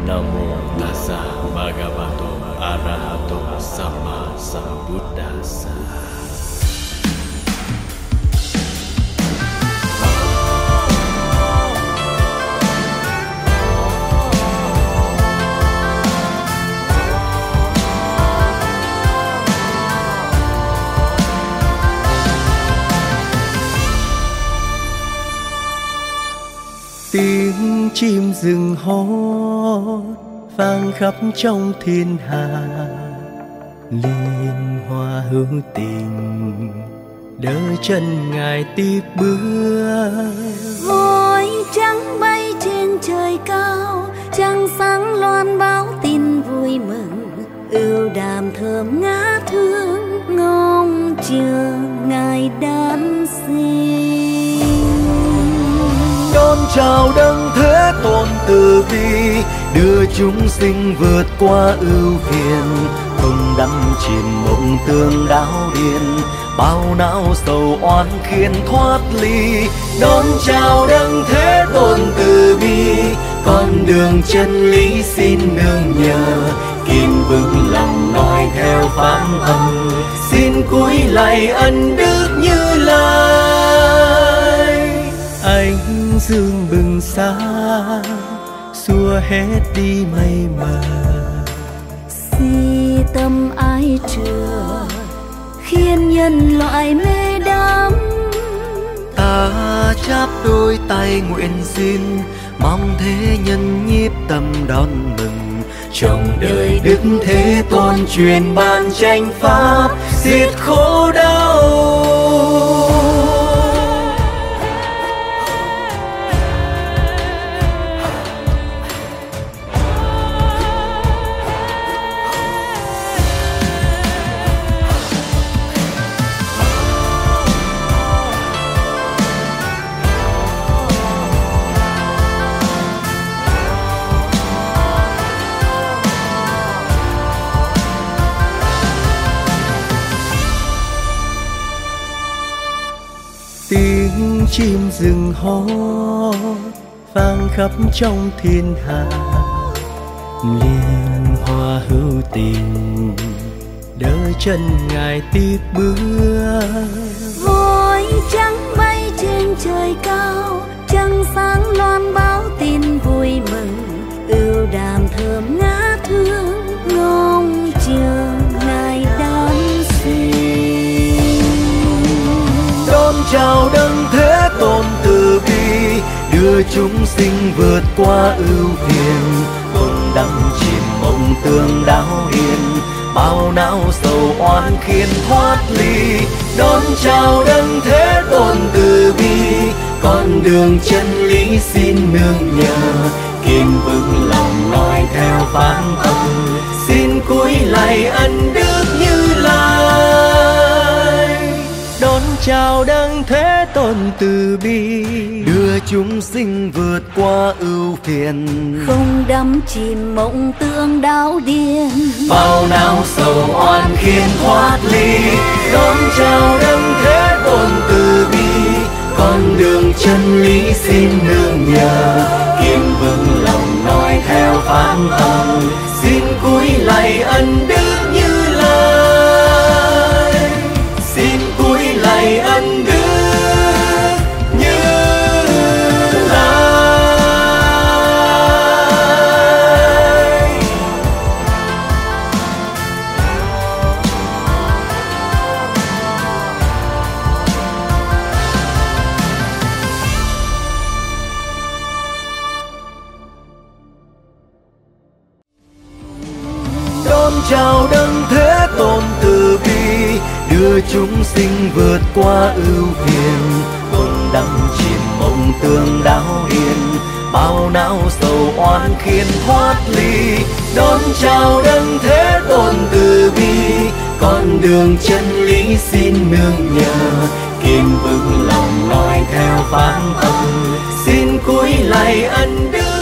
Namo tassa bhagavato arahato sama sambuddhassa. Tiếng chim rừng hót vang khắp trong thiên hà, liên hoa hữu tình đỡ chân ngài tiếp bước. Voi trắng bay trên trời cao, trăng sáng loan báo tin vui mừng, ưu đàm thơm ngát hương ngóng chờ ngài đản sinh. Đón chào đấng thế tôn từ bi, đưa chúng sinh vượt qua ưu phiền, không đắm chìm mộng tương đáo điên, bao não sầu oán khiến thoát ly. Đón chào đấng thế tôn từ bi, con đường chân lý xin nương nhờ, kim vững lòng nói theo pháp âm, xin cúi lạy ân đức Như Lai. Ánh dương bừng sáng xua hết đi mây mờ, si tâm ái trừa khiến nhân loại mê đắm. Ta chắp đôi tay nguyện xin, mong thế nhân nhiếp tâm đón mừng, trong đời Đức Thế Tôn truyền ban chánh pháp, diệt khổ đau. Tiếng chim rừng hót vang khắp trong thiên hà, liên hoa hữu tình đỡ chân ngài tiếp bước. Voi trắng bay trên trời cao, trăng sáng loan báo tin vui mừng, ưu đàm thơm ngát hương ngóng chờ ngài đản sinh. Đón chào đấng thế tôn từ bi, đưa chúng sinh vượt qua ưu phiền, không đắm chìm mộng tương đáo điên, bao não sầu oán khiến thoát ly. Đón chào đấng thế tôn từ bi, con đường chân lý xin nương nhờ, kim vững lòng nói theo pháp âm, xin cúi lạy ân đức Như Lai. Đón chào đấng thế tôn từ bi, đưa chúng sinh vượt qua ưu phiền, không đắm chìm mộng tương đáo điên, bao não sầu oán khiến thoát ly. Đón chào đấng thế tôn từ bi, con đường chân lý xin nương nhờ, kim vững lòng nói theo pháp âm, xin cúi lạy ân đức Như Lai. Xin cúi lạy ân đức Như Lai. Đón chào đấng thế tôn từ bi, đưa chúng sinh vượt qua ưu phiền, không đắm chìm mộng tương đáo điên, bao não sầu oán khiến thoát ly. Đón chào đấng thế tôn từ bi, con đường chân lý xin nương nhờ, kim vững lòng nói theo pháp âm, xin cúi lạy ân đức